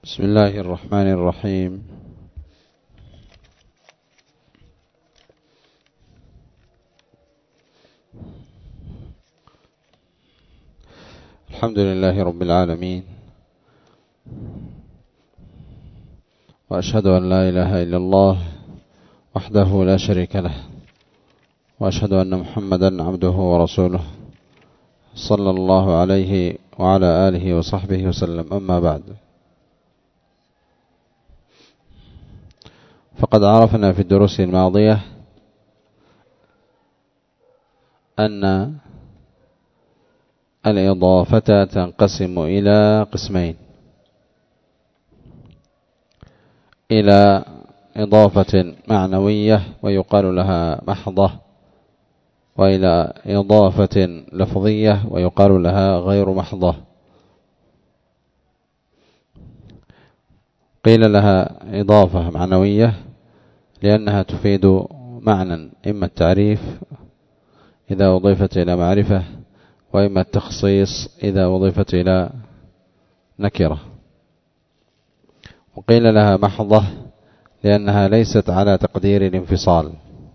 بسم الله الرحمن الرحيم. الحمد لله رب العالمين، وأشهد أن لا إله إلا الله وحده لا شريك له، وأشهد أن محمدا عبده ورسوله صلى الله عليه وعلى آله وصحبه وسلم. أما بعد، فقد عرفنا في الدروس الماضية أن الإضافة تنقسم إلى قسمين: إلى إضافة معنوية ويقال لها محضة، وإلى إضافة لفظية ويقال لها غير محضة. قيل لها إضافة معنوية لأنها تفيد معنى، إما التعريف إذا أضيفت إلى معرفة، وإما التخصيص إذا أضيفت إلى نكرة. وقيل لها محضة لأنها ليست على تقدير الانفصال،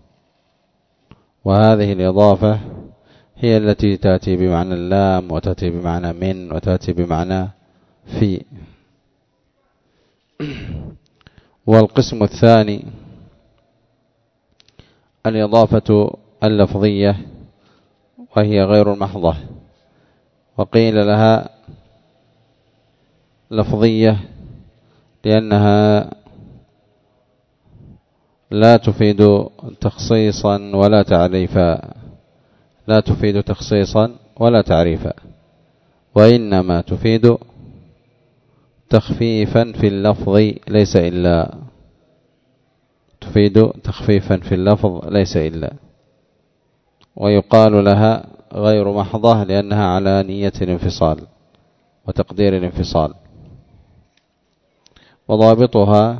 وهذه الإضافة هي التي تأتي بمعنى اللام، وتأتي بمعنى من، وتأتي بمعنى في. والقسم الثاني الإضافة اللفظية، وهي غير المحضة. وقيل لها لفظية لأنها لا تفيد تخصيصا ولا تعريفا، لا تفيد تخصيصا ولا تعريفا، وإنما تفيد تخفيفا في اللفظ ليس إلا، تفيد تخفيفا في اللفظ ليس إلا. ويقال لها غير محضة لأنها على نية الانفصال وتقدير الانفصال. وضابطها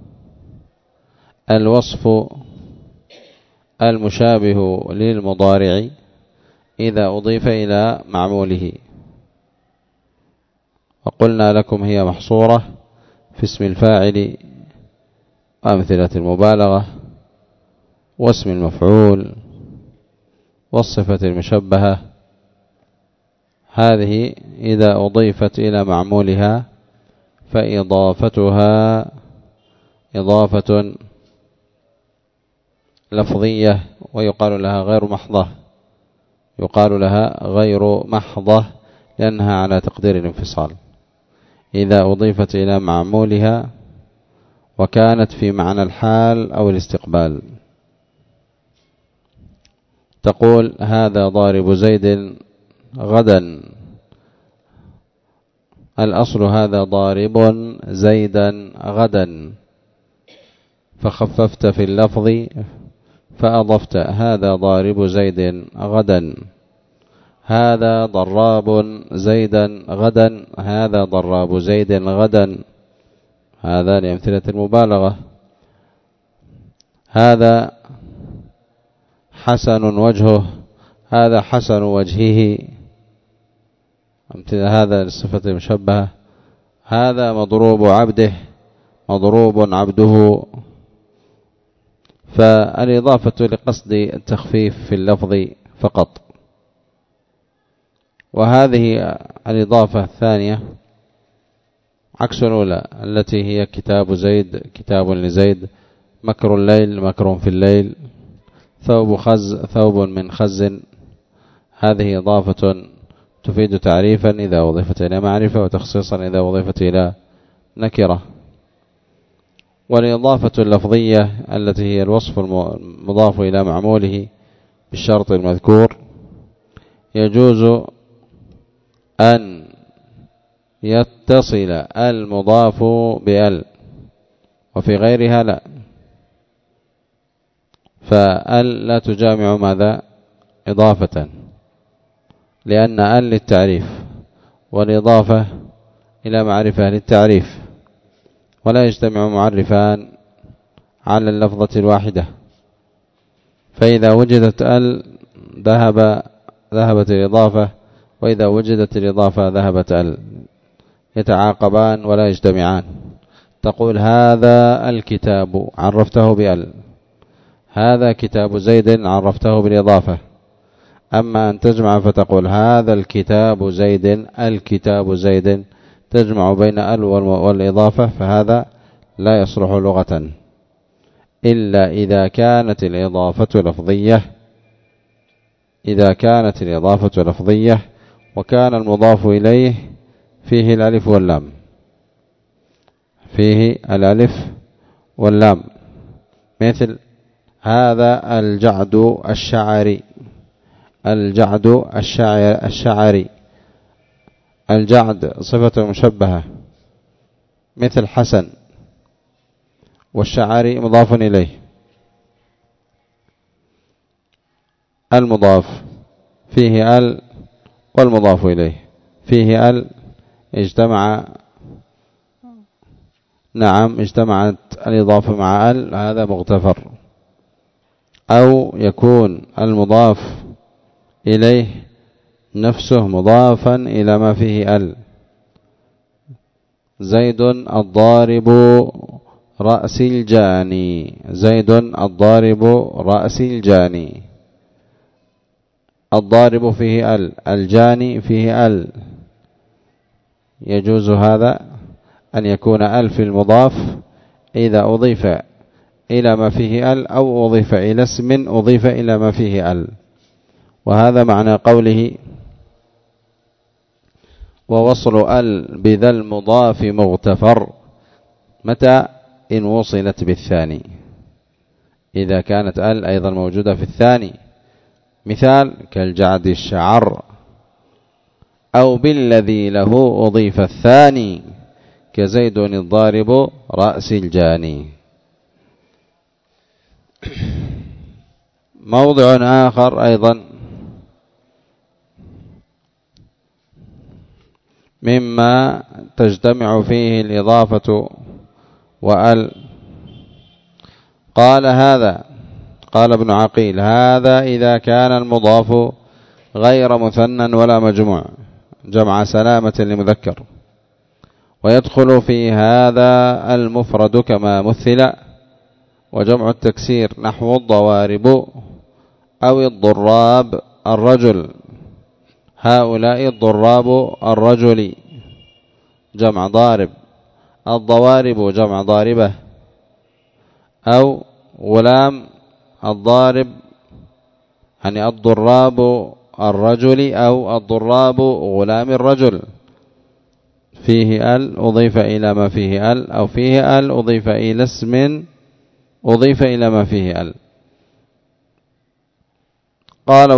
الوصف المشابه للمضارع إذا أضيف إلى معموله. وقلنا لكم هي محصورة في اسم الفاعل وأمثلة المبالغة واسم المفعول والصفة المشبهة. هذه إذا أضيفت إلى معمولها فإضافتها إضافة لفظية ويقال لها غير محضة، يقال لها غير محضة لأنها على تقدير الانفصال. إذا أضيفت إلى معمولها وكانت في معنى الحال أو الاستقبال. تقول: هذا ضارب زيد غدا. الأصل هذا ضارب زيدا غدا، فخففت في اللفظ فأضفت هذا ضارب زيد غدا. هذا ضراب زيدا غدا، هذا ضراب زيد غدا. هذا لأمثلة المبالغة. هذا حسن وجهه، هذا حسن وجهه. هذا الصفة المشبهة. هذا مضروب عبده، مضروب عبده. فالإضافة لقصد التخفيف في اللفظ فقط. وهذه الإضافة الثانية عكس الأولى التي هي كتاب زيد كتاب لزيد، مكر الليل مكر في الليل، ثوب من خز. هذه إضافة تفيد تعريفا إذا أضيفت إلى معرفة، وتخصيصا إذا أضيفت إلى نكرة. والإضافة اللفظية التي هي الوصف المضاف إلى معموله بالشرط المذكور يجوز أن يتصل المضاف بأل، وفي غيرها لا. فأل لا تجامع ماذا؟ إضافة، لأن أل للتعريف، والإضافة إلى معرفة للتعريف، ولا يجتمع معرفان على اللفظة الواحدة. فإذا وجدت أل ذهبت الإضافة، وإذا وجدت الإضافة ذهبت أل، يتعاقبان ولا يجتمعان. تقول هذا الكتاب عرفته بأل، هذا كتاب زيد عرفته بالإضافة. أما أن تجمع فتقول هذا الكتاب زيد، الكتاب زيد، تجمع بين ال والإضافة، فهذا لا يصلح لغة إلا إذا كانت الإضافة لفظية. إذا كانت الإضافة لفظية وكان المضاف إليه فيه الألف واللام، فيه الألف واللام، مثل هذا الجعد الشعري، الجعد الشعري، الجعد صفة مشبهة مثل حسن، والشعري مضاف إليه. المضاف فيه ال والمضاف إليه فيه ال اجتمع، نعم اجتمعت الإضافة مع ال، هذا مغتفر. أو يكون المضاف إليه نفسه مضافا إلى ما فيه ال، زيد الضارب رأس الجاني، زيد الضارب رأس الجاني، الضارب فيه ال، الجاني فيه ال. يجوز هذا أن يكون ال في المضاف إذا أضيف إلى ما فيه ال، أو أضيف إلى اسم أضيف إلى ما فيه ال. وهذا معنى قوله ووصل ال بذا المضاف مغتفر، متى؟ إن وصلت بالثاني، إذا كانت ال أيضا موجودة في الثاني، مثال كالجعد الشعر، أو بالذي له أضيف الثاني كزيد الضارب رأس الجاني. موضع آخر أيضا مما تجتمع فيه الإضافة وأل، قال هذا، قال ابن عقيل هذا إذا كان المضاف غير مثنى ولا مجموع، جمع سلامة لمذكر، ويدخل في هذا المفرد كما مثل، وجمع التكسير نحو الضوارب أو الضراب الرجل، هؤلاء الضراب الرجل جمع ضارب، الضوارب جمع ضاربة، أو غلام الضارب يعني الضراب الرجل أو الضراب غلام الرجل، فيه ال أضيف إلى ما فيه ال، أو فيه ال أضيف إلى اسم أضيف إلى ما فيه ال. قال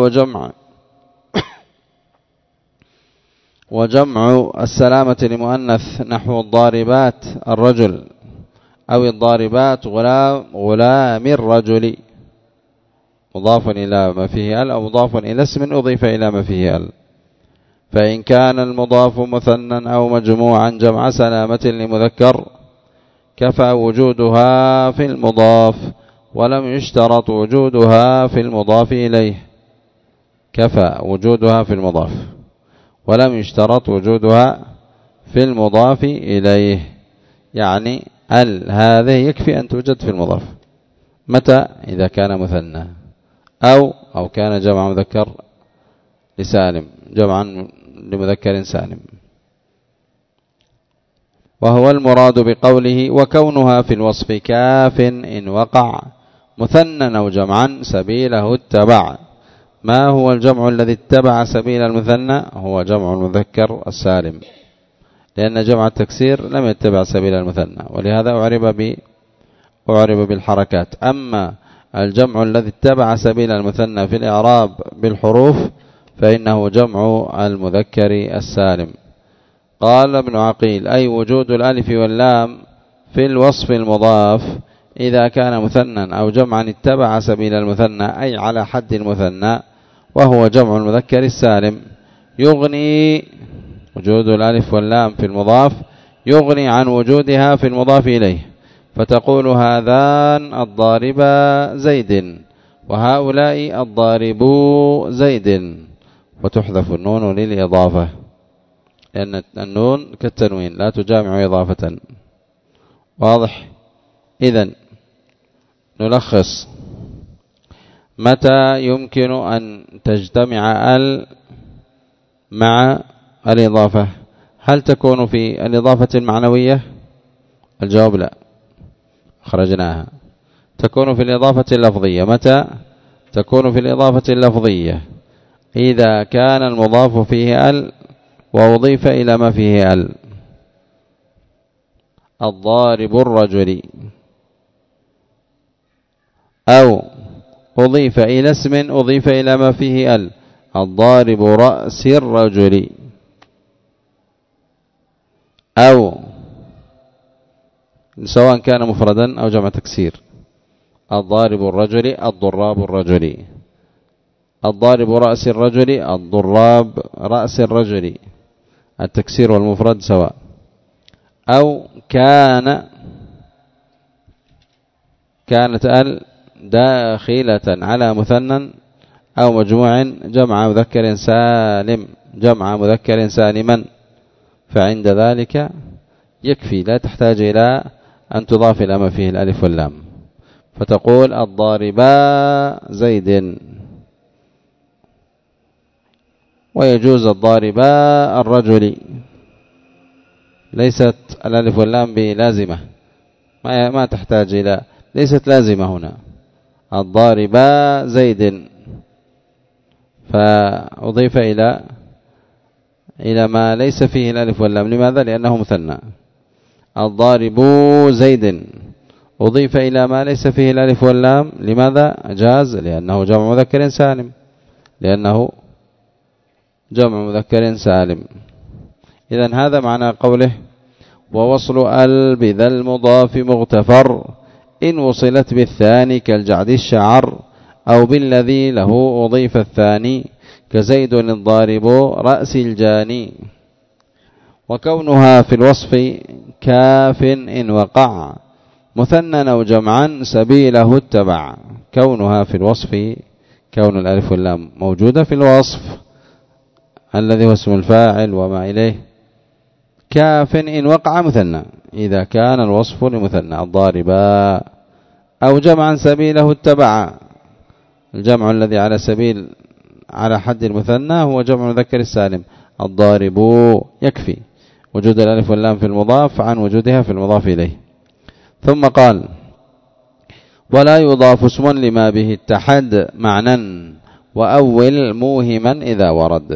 وجمع السلامة لمؤنث نحو الضاربات الرجل، أو الضاربات غلام الرجل، مضاف إلى ما فيه ال، أو مضاف إلى اسم أضيف إلى ما فيه ال. فإن كان المضاف مثنى أو مجموعا جمع سلامة لمذكر كفى وجودها في المضاف ولم يشترط وجودها في المضاف إليه، كفى وجودها في المضاف ولم يشترط وجودها في المضاف إليه، يعني ال هذه يكفي أن توجد في المضاف. متى؟ إذا كان مثنى أو كان جمع مذكر لسالم، جمعا لمذكر سالم. وهو المراد بقوله وكونها في الوصف كاف إن وقع مثنى أو جمعا سبيله اتبع. ما هو الجمع الذي اتبع سبيل المثنى؟ هو جمع المذكر السالم، لأن جمع التكسير لم يتبع سبيل المثنى، ولهذا أعرب بالحركات. أما الجمع الذي اتبع سبيل المثنى في الإعراب بالحروف فإنه جمع المذكر السالم. قال ابن عقيل أي وجود الألف واللام في الوصف المضاف إذا كان مثنى أو جمعا اتبع سبيل المثنى، أي على حد المثنى وهو جمع المذكر السالم، يغني وجود الألف واللام في المضاف يغني عن وجودها في المضاف إليه، فتقول هذان الضاربا زيد وهؤلاء الضاربو زيد، وتحذف النون للإضافة، لأن النون كالتنوين لا تجامع إضافة، واضح؟ إذن نلخص: متى يمكن أن تجتمع ال مع الإضافة؟ هل تكون في الإضافة المعنوية؟ الجواب لا، خرجناها. تكون في الإضافة اللفظية. متى تكون في الإضافة اللفظية؟ إذا كان المضاف فيه ال وأضيف إلى ما فيه ال. الضارب الرجل، أو أضيف إلى اسم أضيف إلى ما فيه ال. الضارب رأس الرجل، أو سواء كان مفردا أو جمع تكسير. الضارب الرجل، الضراب الرجل. الضارب رأس الرجل، الضراب رأس الرجل. التكسير والمفرد سواء. أو كانت ال داخلة على مثنى أو مجموع جمع مذكر سالم، جمع مذكر سالما، فعند ذلك يكفي، لا تحتاج إلى أن تضاف إلى ما فيه الألف واللام، فتقول الضارباء زيد، ويجوز الضارباء الرجل. ليست الألف واللام بلازمة، ما تحتاج إلى، ليست لازمة هنا. الضارباء زيد، فأضيف إلى ما ليس فيه الألف واللام. لماذا؟ لأنه مثنى. الضارب زيد أضيف إلى ما ليس فيه الألف واللام. لماذا؟ جاز، لأنه جمع مذكر سالم، لأنه جمع مذكر سالم. إذن هذا معنى قوله: ووصل ال بذا المضاف مغتفر إن وصلت بالثاني كالجعد الشعر، أو بالذي له أضيف الثاني كزيد الضارب رأس الجاني. وكونها في الوصف كاف إن وقع مثنى أو جمعا سبيله اتبع. كونها في الوصف، كون الألف واللام موجودة في الوصف الذي هو اسم الفاعل وما إليه. كاف إن وقع مثنى، إذا كان الوصف لمثنى الضارباء، أو جمعا سبيله اتبع. الجمع الذي على سبيل على حد المثنى هو جمع مذكر السالم. الضارب يكفي وجود الألف واللام في المضاف عن وجودها في المضاف إليه. ثم قال: ولا يضاف اسم لما به اتحد معنى وأول موهما إذا ورد.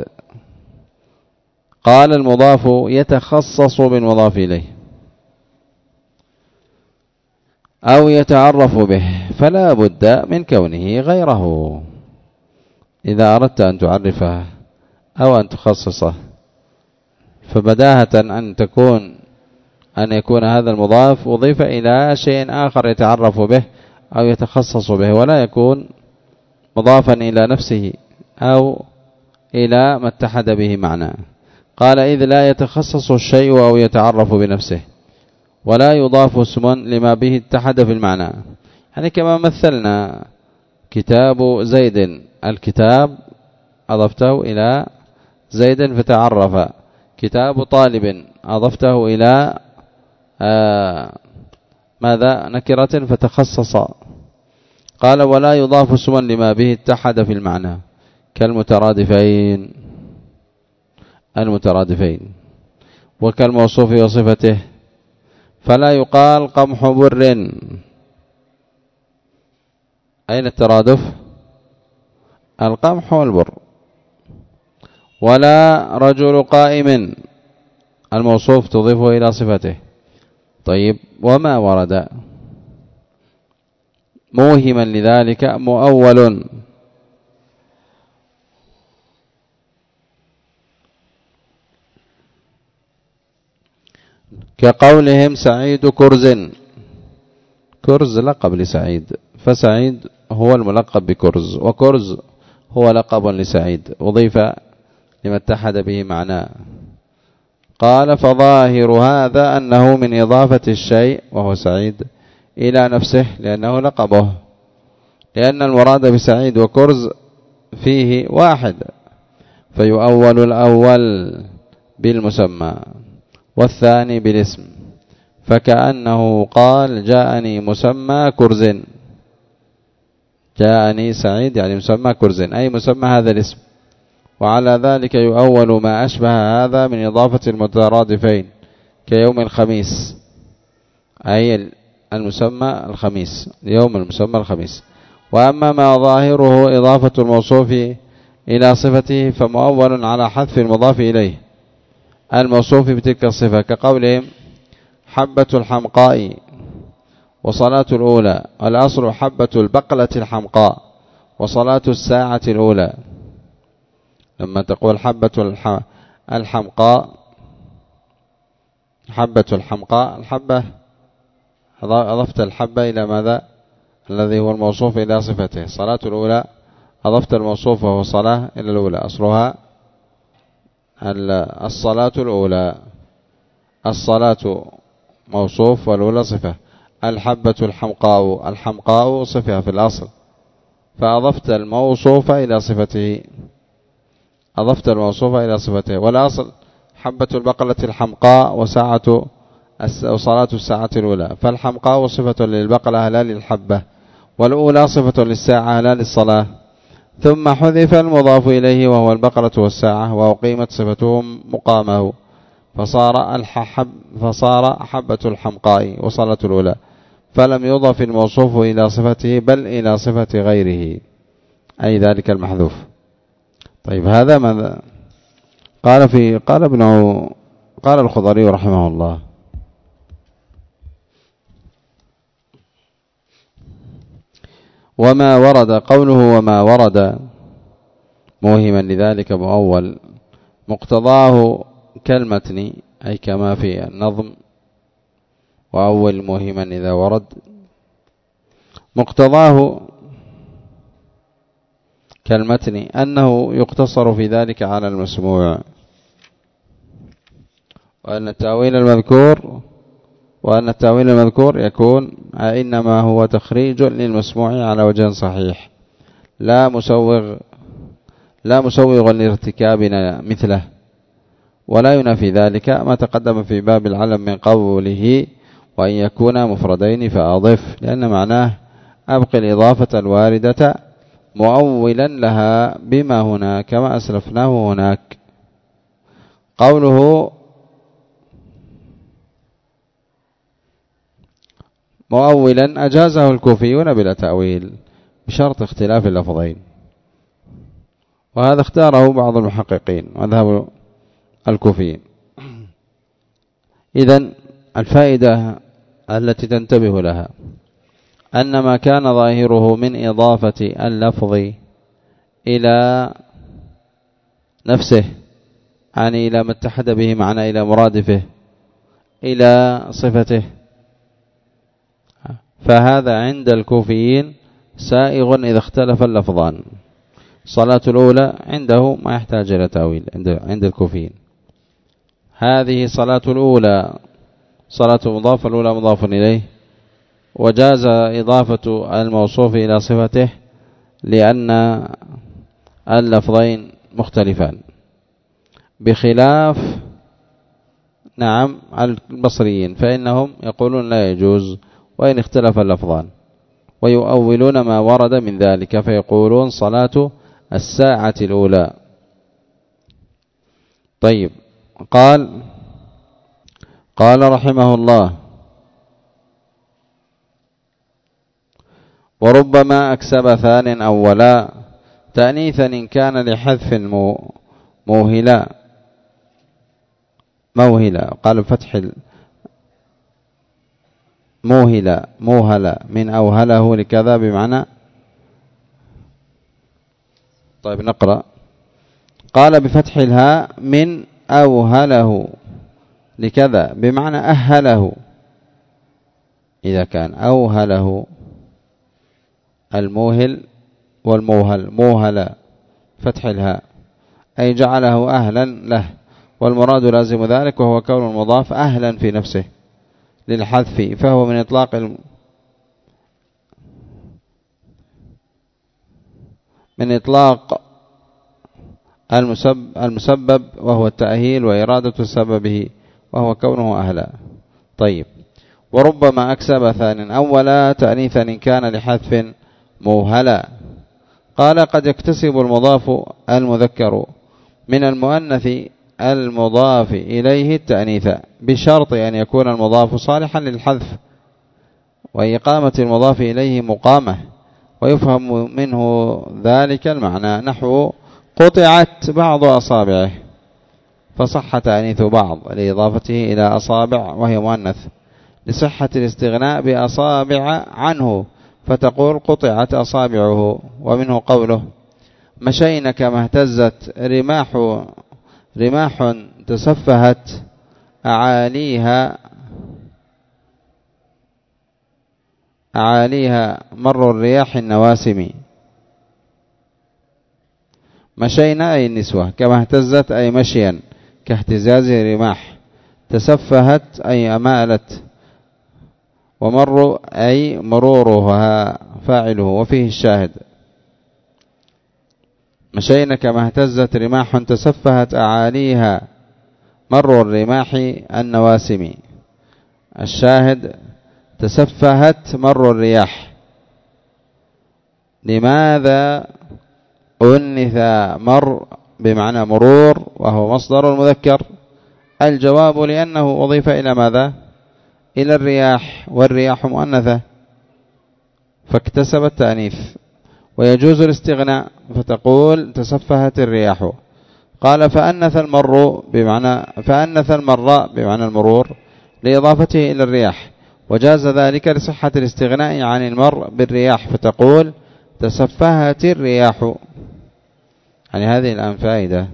قال: المضاف يتخصص بالمضاف إليه أو يتعرف به، فلا بد من كونه غيره. إذا أردت أن تعرفه أو أن تخصصه، فبداهة أن يكون هذا المضاف أضيف إلى شيء آخر يتعرف به أو يتخصص به، ولا يكون مضافا إلى نفسه أو إلى ما اتحد به معنى. قال: إذ لا يتخصص الشيء أو يتعرف بنفسه، ولا يضاف اسم لما به اتحد في المعنى. يعني كما مثلنا: كتاب زيد، الكتاب أضفته إلى زيد فتعرف. كتاب طالب أضفته إلى ماذا؟ نكرة فتخصص. قال: ولا يضاف اسم لما به اتحد في المعنى كالمترادفين، المترادفين، وكالموصوف وصفته. فلا يقال قمح بر. أين الترادف؟ القمح والبر. ولا رجل قائم، الموصوف تضيفه إلى صفته. طيب، وما ورد موهما لذلك مؤول. كقولهم: سعيد كرز. كرز لقب لسعيد، فسعيد هو الملقب بكرز، وكرز هو لقب لسعيد أضيف لما اتحد به معناه. قال: فظاهر هذا أنه من إضافة الشيء وهو سعيد إلى نفسه، لأنه لقبه، لأن المراد بسعيد وكرز فيه واحد، فيؤول الأول بالمسمى والثاني بالاسم، فكأنه قال جاءني مسمى كرز، جاءني سعيد يعني مسمى كرز أي مسمى هذا الاسم. وعلى ذلك يؤول ما أشبه هذا من إضافة المترادفين كيوم الخميس، أي المسمى الخميس، يوم المسمى الخميس. وأما ما ظاهره إضافة الموصوف إلى صفته فمؤول على حذف المضاف إليه الموصوف بتلك الصفة، كقولهم حبة الحمقاء وصلاة الأولى، الأصل حبة البقلة الحمقاء وصلاة الساعة الأولى. لما تقول حبة الحمقاء، حبة الحمقاء، الحبة أضفت الحبة إلى ماذا؟ الذي هو الموصوف إلى صفته. صلاة الأولى أضفت الموصوف وهو صلاة إلى الأولى، أصلها الصلاة الأولى، الصلاة موصوف والأولى صفة. الحبة الحمقاء، الحمقاء صفة في الأصل، فأضفت الموصوف إلى صفته، أضفت الموصوف إلى صفته. والأصل حبة البقلة الحمقاء وصلاة الساعة الأولى، فالحمقاء صفة للبقلة لا للحبة، والأولى صفة للساعة لا للصلاة. ثم حذف المضاف إليه وهو البقلة والساعة وأقيمت صفتهم مقامه، فصار حبة الحمقاء وصلاة الأولى، فلم يضف الموصوف إلى صفته بل إلى صفة غيره، أي ذلك المحذوف. طيب هذا ماذا قال الخضري رحمه الله: وما ورد، قوله وما ورد موهما لذلك مؤول، مقتضاه كالمتن أي كما في النظم، وأول موهما إذا ورد، مقتضاه كالمتن أنه يقتصر في ذلك على المسموع، وأن التأويل المذكور يكون إنما هو تخريج للمسموع على وجه صحيح، لا مسوغ لارتكابنا مثله. ولا ينافي ذلك ما تقدم في باب العلم من قوله وأن يكون مفردين فأضف، لأن معناه أبقي الإضافة الواردة مؤولا لها بما هنا كما أسلفناه هناك. قوله مؤولا أجازه الكوفيون بلا تأويل بشرط اختلاف اللفظين، وهذا اختاره بعض المحققين وذهب الكوفيين. إذن الفائدة التي تنتبه لها أن ما كان ظاهره من إضافة اللفظ إلى نفسه، يعني إلى ما اتحد به معنى، إلى مرادفه، إلى صفته، فهذا عند الكوفيين سائغ إذا اختلف اللفظان. صلاة الأولى عنده ما يحتاج إلى تأويل عند الكوفيين، هذه صلاة الأولى صلاة مضاف، الأولى مضاف إليه، وجاز إضافة الموصوف إلى صفته لأن اللفظين مختلفان، بخلاف البصريين فإنهم يقولون لا يجوز وإن اختلف اللفظان، ويؤولون ما ورد من ذلك فيقولون صلاة الساعة الأولى. طيب، قال رحمه الله: وربما أكسب ثان أولا تأنيثا إن كان لحذف موهلا، قال فتح موهلا من أوهله لكذا بمعنى. طيب نقرأ. قال بفتح الهاء من أوهله لكذا بمعنى أهله، إذا كان أوهله الموهل والموهل موهلا فتح الهاء أي جعله أهلا له، والمراد لازم ذلك وهو كون المضاف أهلا في نفسه للحذف، فهو من إطلاق المسبب وهو التأهيل وإرادة سببه وهو كونه أهلا. طيب، وربما أكسب ثانيا أولا تأنيثا إن كان لحذف موهلا. قال قد يكتسب المضاف المذكر من المؤنث المضاف إليه التأنيث بشرط أن يكون المضاف صالحا للحذف وإقامة المضاف إليه مقامة، ويفهم منه ذلك المعنى نحو قطعت بعض أصابعه فصح تأنيث بعض لإضافته إلى أصابع وهي مؤنث لصحة الاستغناء بأصابع عنه فتقول قطعت أصابعه. ومنه قوله مشينا كما اهتزت رماح تسفهت أعاليها مر الرياح النواسم. مشينا أي النسوة، كما اهتزت أي مشيا كاهتزاز رماح، تسفهت أي أمالت، ومر أي مرورها فاعله. وفيه الشاهد مشينا كما اهتزت رماح تسفهت أعاليها مر الرماح النواسم. الشاهد تسفهت مر الرياح. لماذا أنث مر بمعنى مرور وهو مصدر المذكر؟ الجواب لأنه أضيف إلى ماذا؟ إلى الرياح، والرياح مؤنثة فاكتسب التأنيث، ويجوز الاستغناء فتقول تسفهت الرياح. قال فأنث المر بمعنى المرور لإضافته إلى الرياح، وجاز ذلك لصحة الاستغناء عن المر بالرياح فتقول تسفهت الرياح. يعني هذه الآن فائدة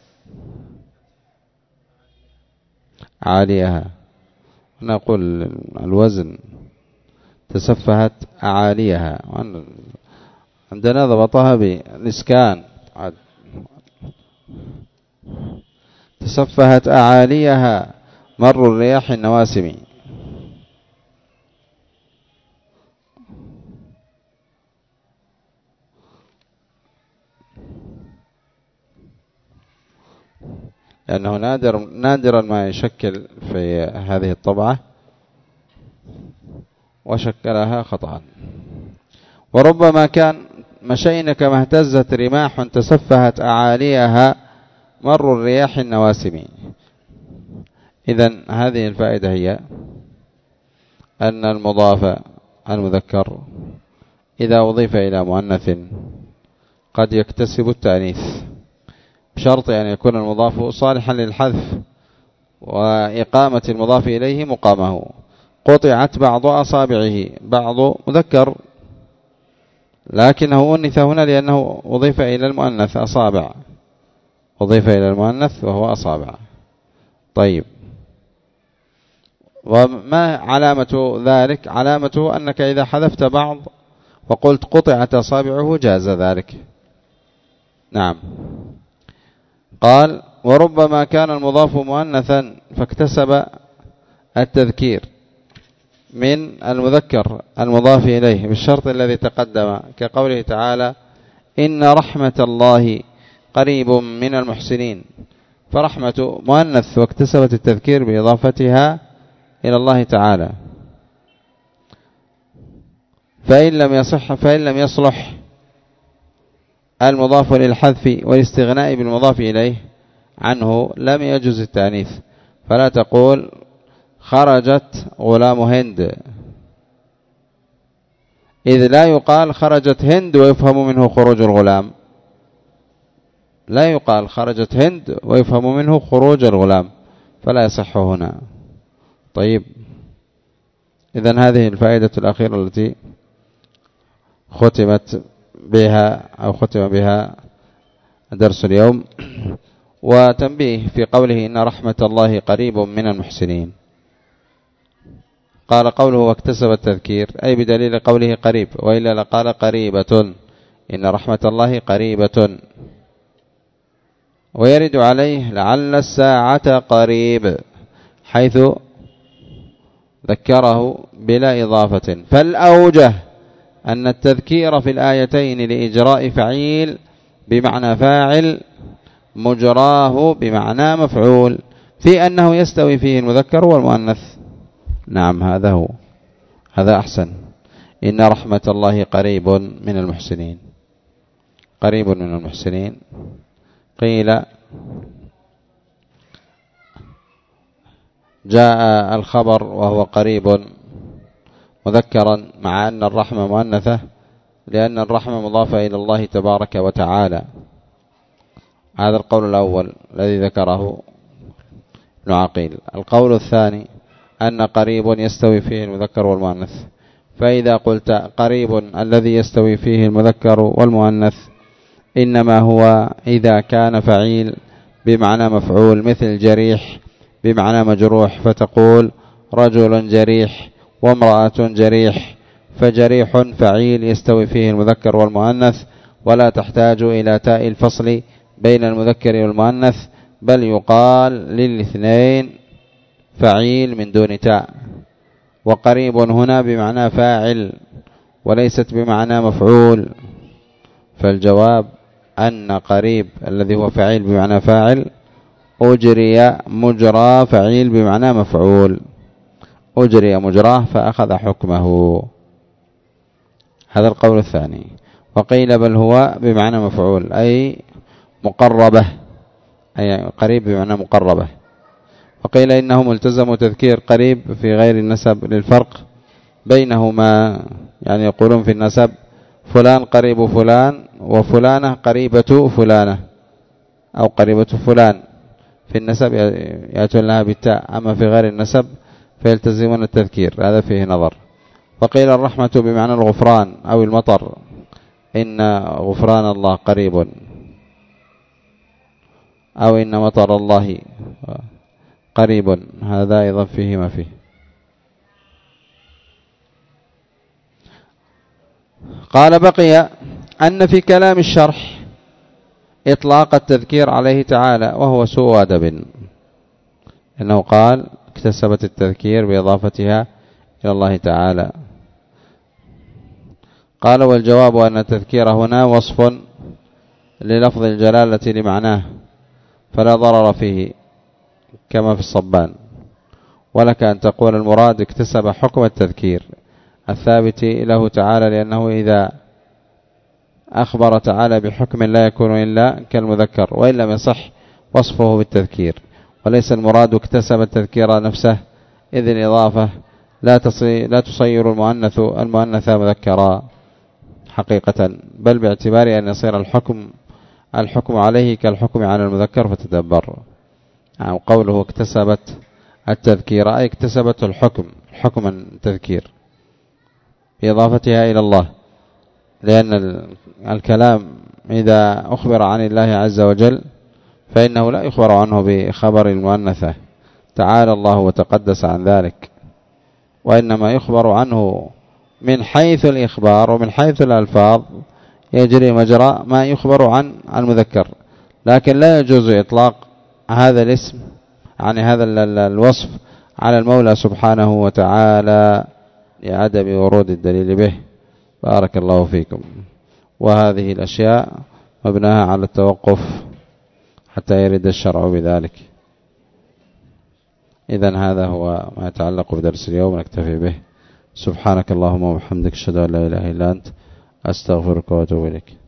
عاليها، نقول الوزن تسفهت أعاليها، عندنا ضبطها بالإسكان تسفهت أعاليها مر الرياح النواسم. لأنه نادرا ما يشكل في هذه الطبعة وشكلها خطأ. وربما كان مشينا كما اهتزت رماح تسفهت أعاليها مر الرياح النواسم. إذن هذه الفائدة هي أن المضاف المذكر إذا أضيف إلى مؤنث قد يكتسب التأنيث بشرط أن يكون المضاف صالحا للحذف وإقامة المضاف إليه مقامه. قطعت بعض أصابعه، بعض مذكر لكنه أنث هنا لأنه أضيف إلى المؤنث أصابع، أضيف إلى المؤنث وهو أصابع. طيب، وما علامة ذلك؟ علامته أنك إذا حذفت بعض وقلت قطعت أصابعه جاز ذلك. نعم. قال وربما كان المضاف مؤنثا فاكتسب التذكير من المذكر المضاف إليه بالشرط الذي تقدم، كقوله تعالى إن رحمة الله قريب من المحسنين، فرحمة مؤنث واكتسبت التذكير بإضافتها إلى الله تعالى. فإن لم يصلح المضاف للحذف والاستغناء بالمضاف إليه عنه لم يجوز التأنيث، فلا تقول خرجت غلام هند، إذ لا يقال خرجت هند ويفهم منه خروج الغلام، لا يقال خرجت هند ويفهم منه خروج الغلام، فلا يصح هنا. طيب، إذن هذه الفائدة الأخيرة التي ختم بها درس اليوم. وتنبيه في قوله إن رحمة الله قريب من المحسنين. قال قوله واكتسب التذكير أي بدليل قوله قريب، وإلا لقال قريبة، إن رحمة الله قريبة. ويرد عليه لعل الساعة قريب حيث ذكره بلا إضافة. فالأوجه أن التذكير في الآيتين لإجراء فعيل بمعنى فاعل مجراه بمعنى مفعول، في أنه يستوي فيه المذكر والمؤنث. نعم هذا هو، هذا أحسن. إن رحمة الله قريب من المحسنين، قريب من المحسنين. قيل جاء الخبر وهو قريب مذكرا مع أن الرحمة مؤنثة، لأن الرحمة مضافة إلى الله تبارك وتعالى. هذا القول الأول الذي ذكره ابن عقيل. القول الثاني أن قريب يستوي فيه المذكر والمؤنث، فإذا قلت قريب الذي يستوي فيه المذكر والمؤنث إنما هو إذا كان فعيل بمعنى مفعول، مثل جريح بمعنى مجروح، فتقول رجل جريح وامرأة جريح، فجريح فعيل يستوي فيه المذكر والمؤنث، ولا تحتاج إلى تاء الفصل بين المذكر والمؤنث، بل يقال للاثنين فعيل من دون تاء. وقريب هنا بمعنى فاعل وليست بمعنى مفعول، فالجواب أن قريب الذي هو فعيل بمعنى فاعل أجري مجرى فعيل بمعنى مفعول، أجري مجراه فأخذ حكمه. هذا القول الثاني. وقيل بل هو بمعنى مفعول أي مقربة، أي قريب بمعنى مقربة. وقيل إنهم التزموا تذكير قريب في غير النسب للفرق بينهما، يعني يقولون في النسب فلان قريب فلان وفلانة قريبة فلانة أو قريبة فلان، في النسب يأتون لها بالتاء، أما في غير النسب فيلتزمون التذكير، هذا فيه نظر. وقيل الرحمة بمعنى الغفران أو المطر، إن غفران الله قريب، أو إن مطر الله قريب، هذا أيضا فيه ما فيه. قال بقي أن في كلام الشرح إطلاق التذكير عليه تعالى وهو سوء أدب، إنه قال اكتسبت التذكير بإضافتها إلى الله تعالى. قال والجواب أن التذكير هنا وصف للفظ الجلالة لمعناه، فلا ضرر فيه كما في الصبان. ولك أن تقول المراد اكتسب حكم التذكير الثابت له تعالى، لأنه إذا أخبر تعالى بحكم لا يكون إلا كالمذكر، وإن لم يصح وصفه بالتذكير. وليس المراد اكتسب التذكير نفسه، إذ الإضافة لا تصير المؤنث مذكرا حقيقة، بل باعتبار أن يصير الحكم عليه كالحكم على المذكر. فتدبر يعني قوله اكتسبت التذكير أي اكتسبت الحكم التذكير بإضافتها إلى الله، لأن الكلام إذا أخبر عن الله عز وجل فإنه لا يخبر عنه بخبر المؤنثة تعالى الله وتقدس عن ذلك، وإنما يخبر عنه من حيث الإخبار ومن حيث الألفاظ يجري مجرى ما يخبر عن المذكر. لكن لا يجوز إطلاق هذا الاسم عن هذا الوصف على المولى سبحانه وتعالى لعدم ورود الدليل به. بارك الله فيكم. وهذه الأشياء مبناها على التوقف حتى يرد الشرع بذلك. إذن هذا هو ما يتعلق بدرس اليوم، نكتفي به. سبحانك اللهم وبحمدك، أشهد أن لا إله إلا أنت، أستغفرك وأتوب إليك.